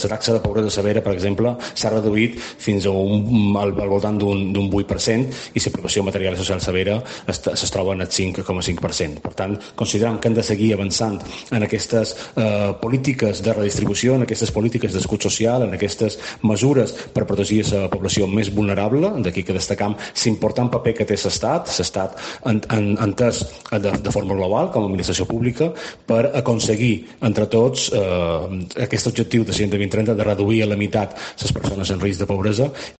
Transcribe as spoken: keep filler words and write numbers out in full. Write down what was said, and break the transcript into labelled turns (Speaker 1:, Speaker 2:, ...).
Speaker 1: La taxa de pobresa severa, per exemple, s'ha reduït fins a un, al, al voltant d'un vuit per cent i la privació material i social severa es, es troba en el cinc coma cinc per cent. Per tant, considerem que hem de seguir avançant en aquestes eh, polítiques de redistribució, en aquestes polítiques d'escut social, en aquestes mesures per protegir la població més vulnerable. D'aquí que destacam l'important paper que té l'Estat, l'Estat entès de, de forma global com a administració pública, per aconseguir entre tots eh, aquest objectiu de l'Agenda vint trenta de reduir a la meitat les persones en risc de pobresa